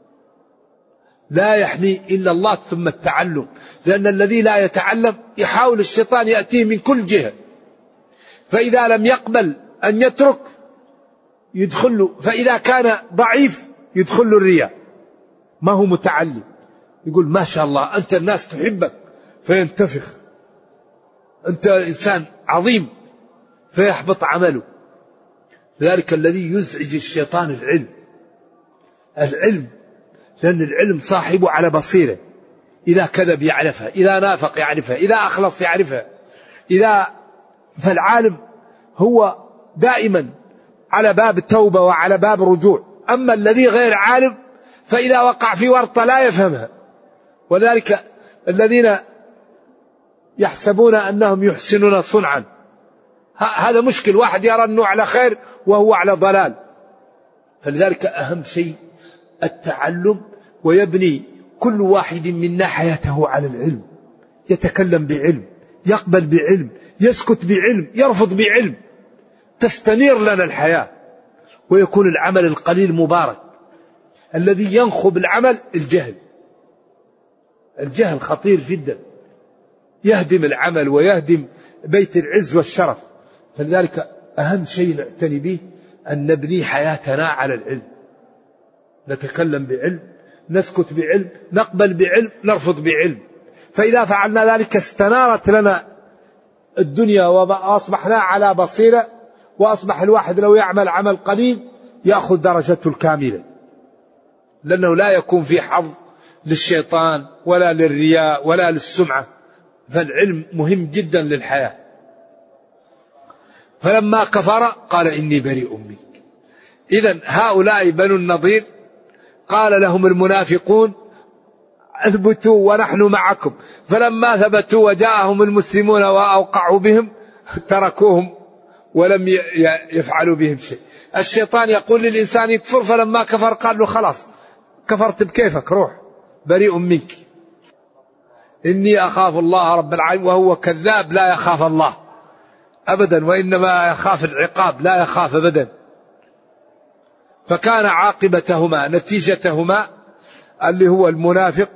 لا يحمي إلا الله ثم التعلم. لأن الذي لا يتعلم يحاول الشيطان يأتيه من كل جهة، فإذا لم يقبل أن يترك يدخل له، فإذا كان ضعيف يدخل له الرياء، ما هو متعلم، يقول ما شاء الله أنت الناس تحبك فينتفخ، أنت إنسان عظيم فيحبط عمله. ذلك الذي يزعج الشيطان العلم، لأن العلم صاحبه على بصيرة، إذا كذب يعرفها، إذا نافق يعرفها، إذا أخلص يعرفها، فالعالم هو دائما على باب التوبة وعلى باب الرجوع. أما الذي غير عالم فإذا وقع في ورطة لا يفهمها. وذلك الذين يحسبون أنهم يحسنون صنعا، هذا مشكل، واحد يرى أنه على خير وهو على ضلال. فلذلك أهم شيء التعلم، ويبني كل واحد منا حياته على العلم، يتكلم بعلم، يقبل بعلم، يسكت بعلم، يرفض بعلم، تستنير لنا الحياة، ويكون العمل القليل مبارك. الذي ينخب العمل الجهل خطير جدا، يهدم العمل ويهدم بيت العز والشرف. فلذلك أهم شيء نعتني به أن نبني حياتنا على العلم، نتكلم بعلم، نسكت بعلم، نقبل بعلم، نرفض بعلم. فإذا فعلنا ذلك استنارت لنا الدنيا وأصبحنا على بصيرة، وأصبح الواحد لو يعمل عمل قليل يأخذ درجته الكاملة، لأنه لا يكون في حظ للشيطان ولا للرياء ولا للسمعة. فالعلم مهم جدا للحياة. فلما كفر قال إني بريء منك. إذن هؤلاء بنو النضير قال لهم المنافقون اثبتوا ونحن معكم، فلما ثبتوا وجاءهم المسلمون وأوقعوا بهم تركوهم ولم يفعلوا بهم شيء. الشيطان يقول للإنسان يكفر، فلما كفر قال له خلاص كفرت بكيفك، روح بريء منك إني أخاف الله رب العالمين. وهو كذاب، لا يخاف الله أبدا، وإنما يخاف العقاب، لا يخاف أبدا. فكان عاقبتهما، نتيجتهما اللي هو المنافق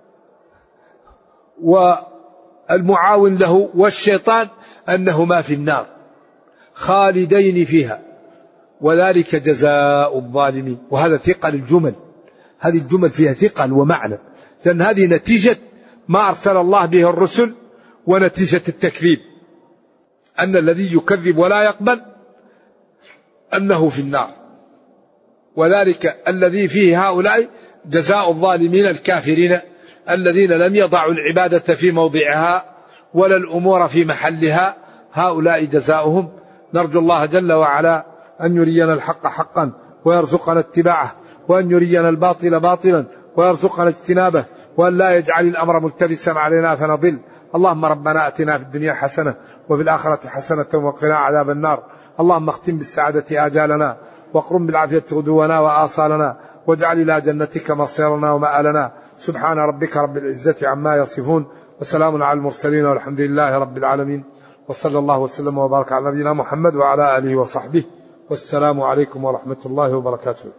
والمعاون له والشيطان أنهما في النار خالدين فيها، وذلك جزاء الظالمين. وهذا ثقل الجمل، هذه الجمل فيها ثقل ومعنى، لأن هذه نتيجة ما أرسل الله به الرسل ونتيجة التكذيب، أن الذي يكذب ولا يقبل أنه في النار. وذلك الذي فيه هؤلاء جزاء الظالمين الكافرين الذين لم يضعوا العبادة في موضعها ولا الأمور في محلها، هؤلاء جزاؤهم. نرجو الله جل وعلا أن يرينا الحق حقا ويرزقنا اتباعه، وأن يرينا الباطل باطلا ويرزقنا اجتنابه، وأن لا يجعل الأمر ملتبسا علينا فنضل. اللهم ربنا أتنا في الدنيا حسنة وفي الآخرة حسنة وقنا عذاب النار. اللهم اختم بالسعادة آجالنا، واقرم بالعافية غدونا وآصالنا، واجعل إلى جنتك مصيرنا ومآلنا. سبحان ربك رب العزة عما يصفون، وسلام على المرسلين، والحمد لله رب العالمين، وصلى الله وسلم وبارك على نبينا محمد وعلى آله وصحبه، والسلام عليكم ورحمة الله وبركاته.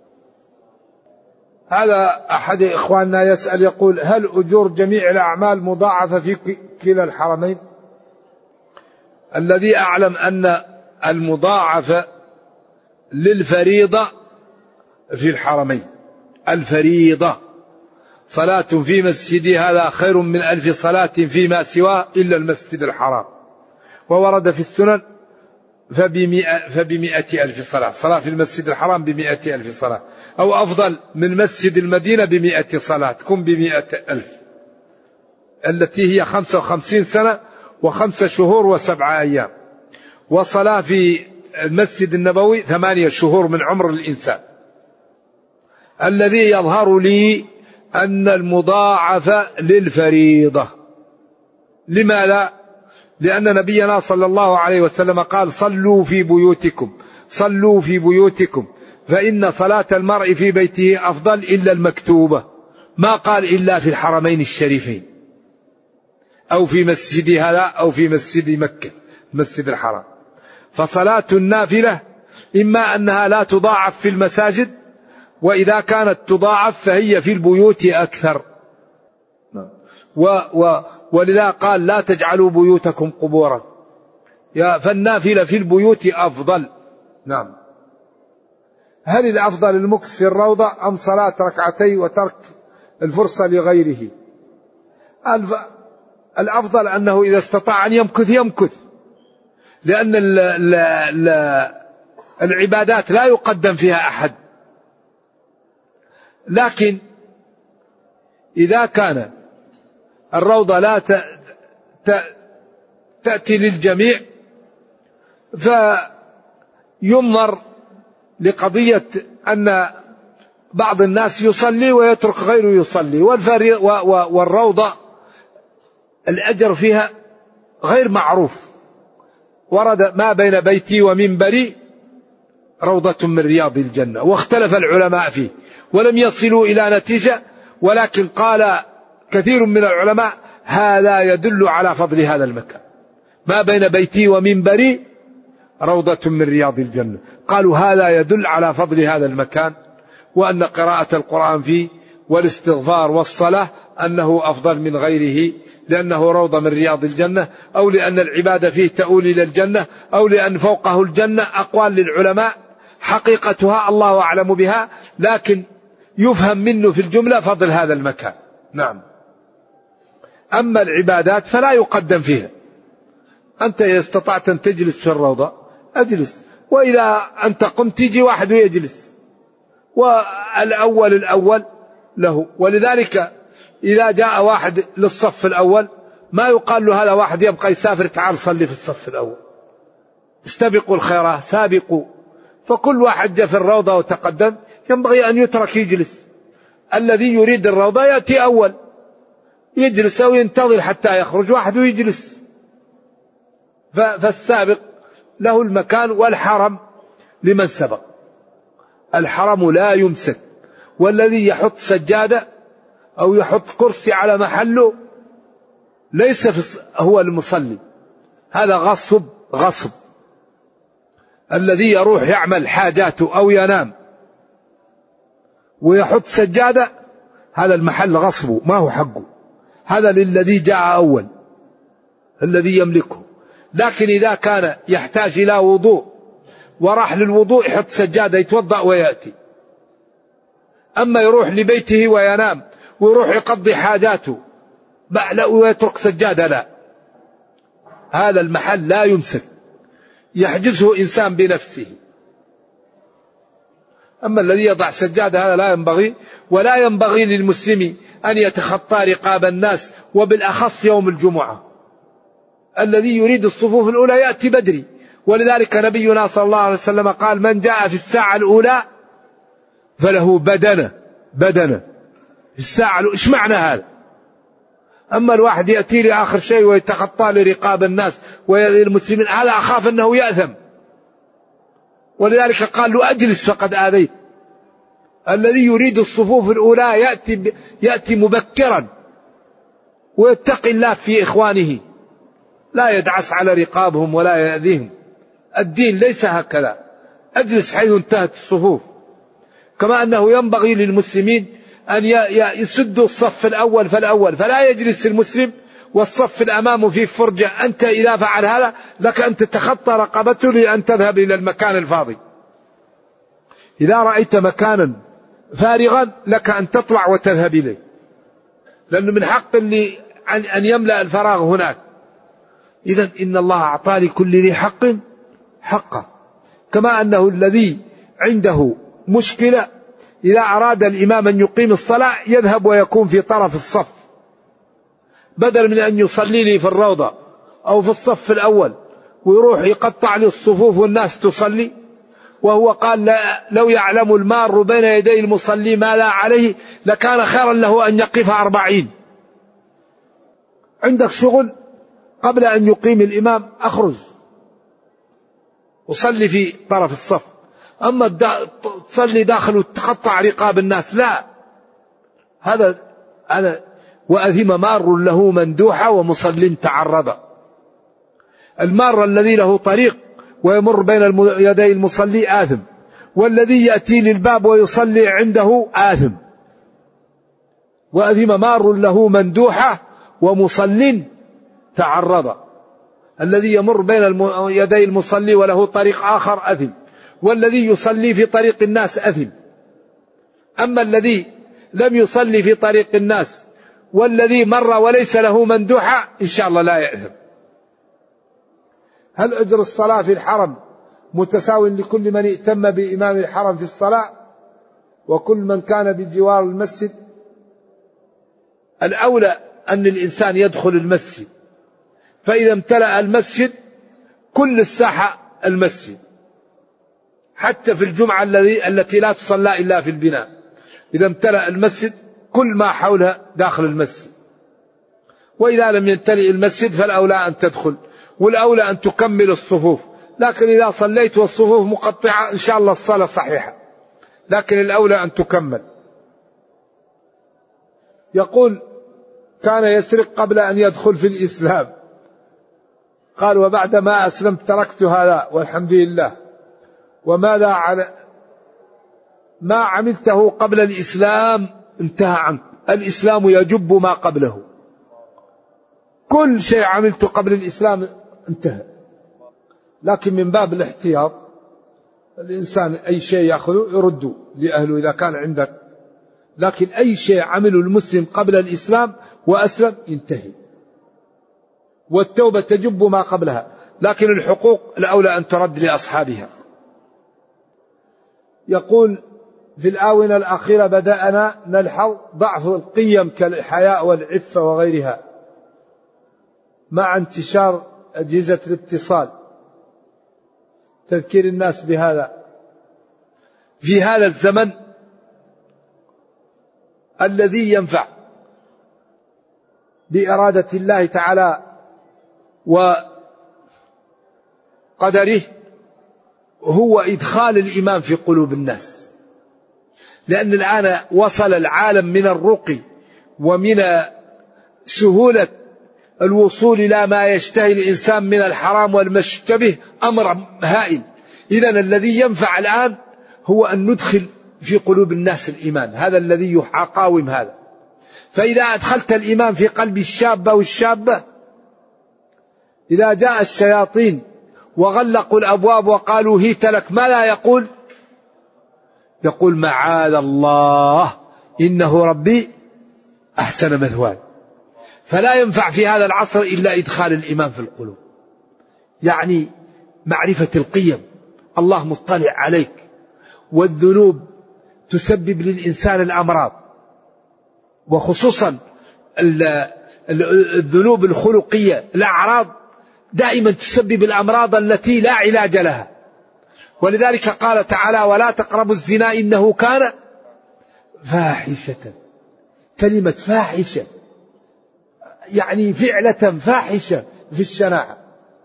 هذا أحد إخواننا يسأل يقول: هل أجور جميع الأعمال مضاعفة في كلا الحرمين؟ الذي أعلم أن المضاعفة للفريضة في الحرمين. الفريضة صلاة في مسجدي هذا خير من 1000 صلاة فيما سواه إلا المسجد الحرام. وورد في السنن ب100,000 صلاة، صلاة في المسجد الحرام ب100,000 صلاة، أو أفضل من مسجد المدينة ب100 صلاة، تكون ب100,000، التي هي 55 سنة و5 شهور و7 أيام. وصلاة في المسجد النبوي 8 شهور من عمر الإنسان. الذي يظهر لي أن المضاعفة للفريضة. لماذا؟ لأن نبينا صلى الله عليه وسلم قال: صلوا في بيوتكم، صلوا في بيوتكم، فإن صلاة المرء في بيته أفضل إلا المكتوبة. ما قال إلا في الحرمين الشريفين، أو في مسجد هذا أو في مسجد مكة، مسجد الحرام. فصلاة النافلة إما أنها لا تضاعف في المساجد، وإذا كانت تضاعف فهي في البيوت أكثر. ولذا قال: لا تجعلوا بيوتكم قبورا، فالنافلة في البيوت أفضل. نعم. هل الأفضل المكث في الروضة أم صلاة ركعتي وترك الفرصة لغيره؟ الأفضل أنه إذا استطاع أن يمكث، لأن العبادات لا يقدم فيها أحد. لكن إذا كان الروضة لا تأتي للجميع فينظر لقضية أن بعض الناس يصلي ويترك غيره يصلي، والروضة الأجر فيها غير معروف. ورد ما بين بيتي ومنبري روضة من رياض الجنة، واختلف العلماء فيه ولم يصلوا إلى نتيجة، ولكن قال كثير من العلماء هذا يدل على فضل هذا المكان. ما بين بيتي ومنبري روضة من رياض الجنة، قالوا هذا يدل على فضل هذا المكان، وأن قراءة القرآن فيه والاستغفار والصلاة أنه أفضل من غيره، لأنه روضة من رياض الجنة، أو لأن العبادة فيه تؤول إلى الجنة، أو لأن فوقه الجنة. أقوال للعلماء حقيقتها الله أعلم بها، لكن يفهم منه في الجملة فضل هذا المكان. نعم. أما العبادات فلا يقدم فيها. أنت إذا استطعت أن تجلس في الروضة أجلس، وإذا أنت قمت تيجي واحد ويجلس، والأول له. ولذلك إذا جاء واحد للصف الأول ما يقال له هذا واحد يبقى يسافر تعال صلي في الصف الأول، استبقوا الخيرات سابقوا. فكل واحد جاء في الروضة وتقدم ينبغي أن يترك يجلس. الذي يريد الروضة يأتي أول يجلس أو ينتظر حتى يخرج واحد ويجلس. فالسابق له المكان، والحرم لمن سبق. الحرم لا يمسك، والذي يحط سجادة أو يحط كرسي على محله ليس هو المصلي، هذا غصب. الذي يروح يعمل حاجاته أو ينام ويحط سجادة هذا المحل غصبه ما هو حقه، هذا للذي جاء أول الذي يملكه. لكن إذا كان يحتاج إلى وضوء وراح للوضوء يحط سجادة يتوضأ ويأتي. أما يروح لبيته وينام ويروح يقضي حاجاته ويترك سجادة، لا، هذا المحل لا يمسك، يحجزه إنسان بنفسه. أما الذي يضع سجادة هذا لا ينبغي. ولا ينبغي للمسلم أن يتخطى رقاب الناس، وبالأخص يوم الجمعة. الذي يريد الصفوف الأولى يأتي بدري، ولذلك نبينا صلى الله عليه وسلم قال من جاء في الساعة الأولى فله بدنة في الساعة الأولى. إيش معنى هذا؟ أما الواحد يأتي لآخر شيء ويتخطى لرقاب الناس والمسلمين، هذا أخاف أنه يأثم، ولذلك قال له أجلس فقد آذيت. الذي يريد الصفوف الأولى يأتي مبكرا ويتقي الله في إخوانه، لا يدعس على رقابهم ولا يأذيهم. الدين ليس هكذا، أجلس حيث انتهت الصفوف. كما أنه ينبغي للمسلمين أن يسدوا الصف الأول فالأول، فلا يجلس المسلم والصف الأمام فيه فرجة. أنت إذا فعل هذا لك أن تتخطى رقبته لأن تذهب إلى المكان الفاضي. إذا رأيت مكانا فارغا لك أن تطلع وتذهب إليه، لأنه من حق اللي أن يملأ الفراغ هناك. إذن إن الله أعطى لكل ذي حق حقه. كما أنه الذي عنده مشكلة إذا أراد الإمام أن يقيم الصلاة يذهب ويكون في طرف الصف، بدل من أن يصلي لي في الروضة أو في الصف الأول ويروح يقطع للصفوف والناس تصلي. وهو قال لو يعلم المار بين يدي المصلي ما لا عليه لكان خيرا له أن يقف 40. عندك شغل قبل أن يقيم الإمام أخرج وصلي في طرف الصف. أما تصلي داخل وتقطع رقاب الناس لا، هذا وأثم مار له مندوحة ومصل تعرض. المار الذي له طريق ويمر بين يدي المصلي آثم، والذي يأتي للباب ويصلي عنده آثم. وأثم مار له مندوحة ومصل تعرض. الذي يمر بين يدي المصلي وله طريق آخر أثم، والذي يصلي في طريق الناس أثم. أما الذي لم يصلي في طريق الناس والذي مر وليس له مندوحة إن شاء الله لا يأثم. هل أجر الصلاة في الحرم متساو لكل من ائتم بإمام الحرم في الصلاة وكل من كان بجوار المسجد؟ الأولى أن الإنسان يدخل المسجد، فإذا امتلأ المسجد كل الساحة المسجد، حتى في الجمعة التي لا تصلى إلا في البناء، إذا امتلأ المسجد كل ما حولها داخل المسجد. وإذا لم يمتلئ المسجد فالأولى أن تدخل، والأولى أن تكمل الصفوف، لكن إذا صليت والصفوف مقطعة إن شاء الله الصلاة صحيحة، لكن الأولى أن تكمل. يقول كان يسرق قبل أن يدخل في الإسلام، قال وبعد ما أسلمت تركت هذا والحمد لله. وماذا على ما عملته قبل الإسلام انتهى عنك، الإسلام يجب ما قبله، كل شيء عملته قبل الإسلام انتهى. لكن من باب الاحتياط الإنسان أي شيء يأخذه يرده لأهله إذا كان عندك، لكن أي شيء عمله المسلم قبل الإسلام وأسلم ينتهي، والتوبة تجب ما قبلها، لكن الحقوق الأولى أن ترد لأصحابها. يقول في الآونة الأخيرة بدأنا نلحظ ضعف القيم كالحياء والعفة وغيرها مع انتشار أجهزة الاتصال، تذكير الناس بهذا في هذا الزمن الذي ينفع بإرادة الله تعالى وقدره هو إدخال الإيمان في قلوب الناس، لأن الآن وصل العالم من الرقي ومن سهولة الوصول إلى ما يشتهي الإنسان من الحرام والمشتبه أمر هائل. إذن الذي ينفع الآن هو أن ندخل في قلوب الناس الإيمان، هذا الذي يقاوم هذا. فإذا أدخلت الإيمان في قلب الشابة والشابة، إذا جاء الشياطين وغلقوا الأبواب وقالوا هيت لك، ما لا يقول؟ يقول معاذ الله إنه ربي أحسن مثواي. فلا ينفع في هذا العصر إلا إدخال الإيمان في القلوب، يعني معرفة القيم، الله مطلع عليك، والذنوب تسبب للإنسان الأمراض، وخصوصا الذنوب الخلقية الأعراض دائما تسبب الأمراض التي لا علاج لها. ولذلك قال تعالى ولا تقربوا الزنا إنه كان فاحشة. كلمة فاحشة يعني فعلة فاحشة في الشناعة.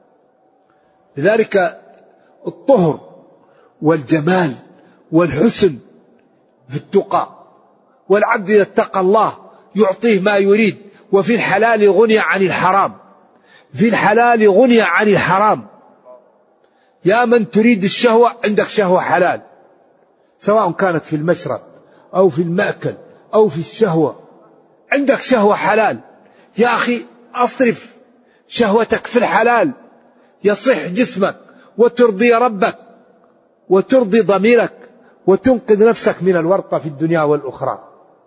لذلك الطهر والجمال والحسن في التقى، والعبد إذا اتقى الله يعطيه ما يريد. وفي الحلال غني عن الحرام، في الحلال غني عن الحرام. يا من تريد الشهوة عندك شهوة حلال، سواء كانت في المشرب أو في المأكل أو في الشهوة، عندك شهوة حلال. يا أخي أصرف شهوتك في الحلال، يصح جسمك وترضي ربك وترضي ضميرك وتنقذ نفسك من الورطة في الدنيا والأخرى.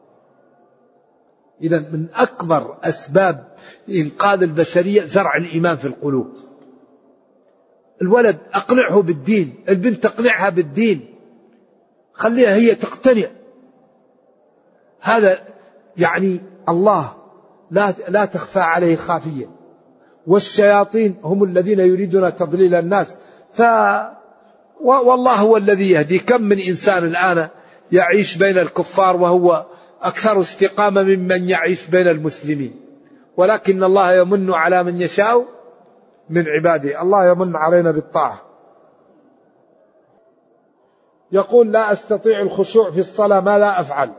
إذا من أكبر أسباب إنقاذ البشرية زرع الإيمان في القلوب. الولد أقنعه بالدين، البنت أقنعها بالدين، خليها هي تقتنع. هذا يعني الله لا تخفى عليه خافية، والشياطين هم الذين يريدون تضليل الناس. والله هو الذي يهدي. كم من إنسان الآن يعيش بين الكفار وهو أكثر استقامة ممن يعيش بين المسلمين، ولكن الله يمن على من يشاء من عباده. الله يمن علينا بالطاعة. يقول لا أستطيع الخشوع في الصلاة، ما لا أفعل؟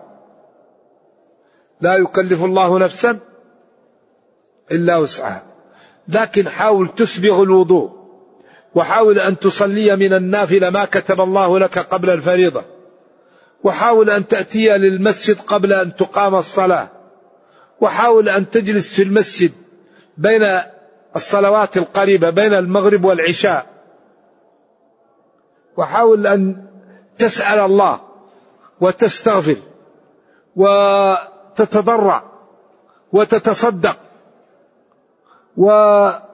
لا يكلف الله نفسا إلا وسعها، لكن حاول تسبغ الوضوء، وحاول أن تصلي من النافلة ما كتب الله لك قبل الفريضة، وحاول أن تأتي للمسجد قبل أن تقام الصلاة، وحاول أن تجلس في المسجد بين الصلوات القريبة بين المغرب والعشاء. وحاول أن تسأل الله وتستغفر وتتضرع وتتصدق وتعلم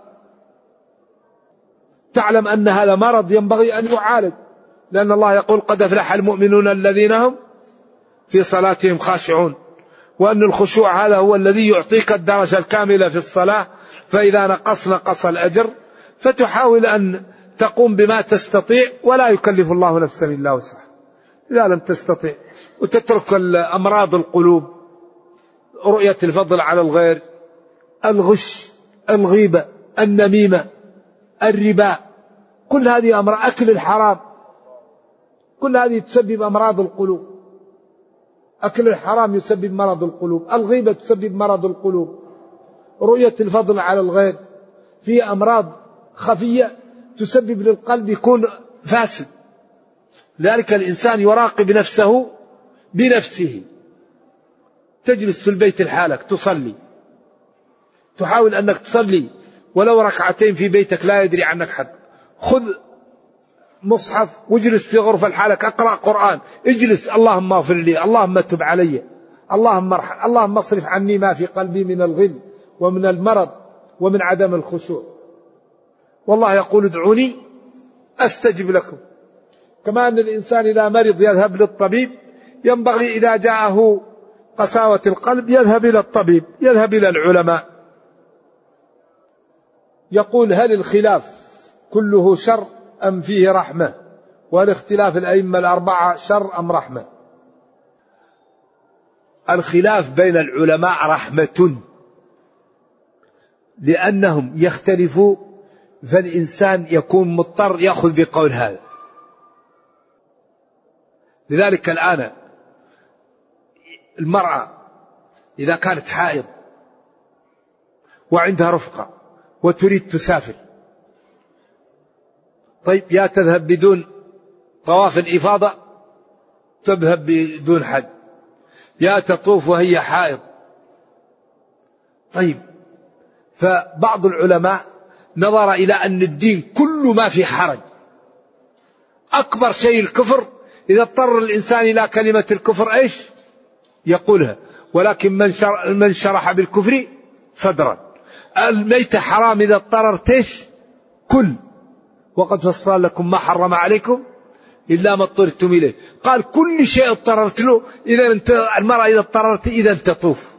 أن هذا مرض ينبغي أن يعالج، لأن الله يقول قد أفلح المؤمنون الذين هم في صلاتهم خاشعون، وأن الخشوع هذا هو الذي يعطيك الدرجة الكاملة في الصلاة، فإذا نقص الأجر، فتحاول أن تقوم بما تستطيع ولا يكلف الله نفسا إلا وسعها إذا لم تستطيع، وتترك أمراض القلوب، رؤية الفضل على الغير، الغش، الغيبة، النميمة، الربا، كل هذه أمراض، أكل الحرام، كل هذه تسبب أمراض القلوب. أكل الحرام يسبب مرض القلوب، الغيبة تسبب مرض القلوب، رؤية الفضل على الغير، في أمراض خفية تسبب للقلب يكون فاسد. لذلك الإنسان يراقب نفسه بنفسه. تجلس في البيت لحالك تصلي، تحاول أنك تصلي ولو ركعتين في بيتك لا يدري عنك حد، خذ مصحف واجلس في غرفة لحالك، اقرأ قرآن، اجلس، اللهم اغفر لي، اللهم تب علي، اللهم ارحم، اللهم اصرف عني ما في قلبي من الغل ومن المرض ومن عدم الخشوع. والله يقول ادعوني استجب لكم. كما أن الإنسان إذا مرض يذهب للطبيب، ينبغي إذا جاءه قساوة القلب يذهب إلى الطبيب، يذهب إلى العلماء. يقول هل الخلاف كله شر أم فيه رحمة؟ وهل اختلاف الأئمة الأربعة شر أم رحمة؟ الخلاف بين العلماء رحمة، لأنهم يختلفوا، فالإنسان يكون مضطر يأخذ بقول هذا. لذلك الآن المرأة إذا كانت حائض وعندها رفقة وتريد تسافر، طيب يا تذهب بدون طواف الإفاضة، تذهب بدون حج، يا تطوف وهي حائض. طيب، فبعض العلماء نظر إلى أن الدين كل ما في حرج، أكبر شيء الكفر، إذا اضطر الإنسان إلى كلمة الكفر إيش يقولها، ولكن من شرح بالكفر صدرا. الميتة حرام إذا اضطررت إيش كل، وقد فصل لكم ما حرم عليكم إلا ما اضطررتم إليه. قال كل شيء اضطررت له، إذا انت المرأة إذا اضطررت إذا تطوف.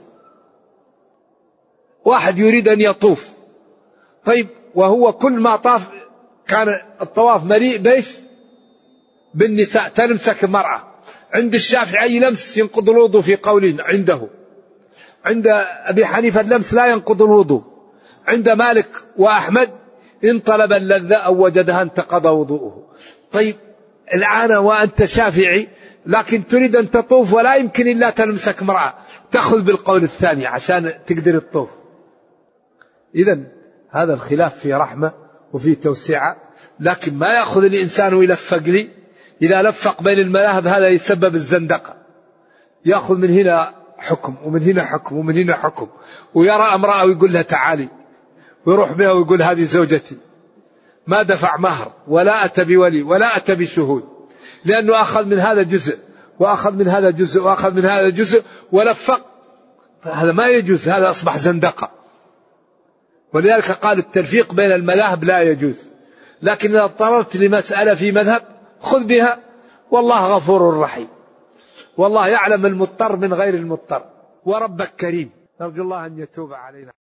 واحد يريد أن يطوف، طيب وهو كل ما طاف كان الطواف مليء بيش بالنساء، تلمسك المرأة. عند الشافعي لمس ينقض الوضوء في قول عنده، عند أبي حنيفة اللمس لا ينقض الوضوء، عند مالك وأحمد إن طلب اللذة أو وجدها انتقض وضوءه. طيب الآن وأنت شافعي لكن تريد أن تطوف ولا يمكن إلا تلمسك امرأة، تأخذ بالقول الثاني عشان تقدر الطوف. إذن هذا الخلاف فيه رحمة وفيه توسعة، لكن ما يأخذ الإنسان ويلفق لي. إذا لفق بين المذاهب هذا يسبب الزندقة، يأخذ من هنا حكم ومن هنا حكم ومن هنا حكم، ويرى امرأة ويقول لها تعالي، ويروح بها ويقول هذه زوجتي، ما دفع مهر ولا أتى بولي ولا أتى بشهود، لأنه أخذ من هذا جزء وأخذ من هذا جزء وأخذ من هذا جزء ولفق. هذا ما يجوز، هذا أصبح زندقة. ولذلك قال التلفيق بين المذاهب لا يجوز، لكن إذا اضطررت لمسألة في مذهب خذ بها، والله غفور رحيم، والله يعلم المضطر من غير المضطر، وربك كريم. نرجو الله أن يتوب علينا.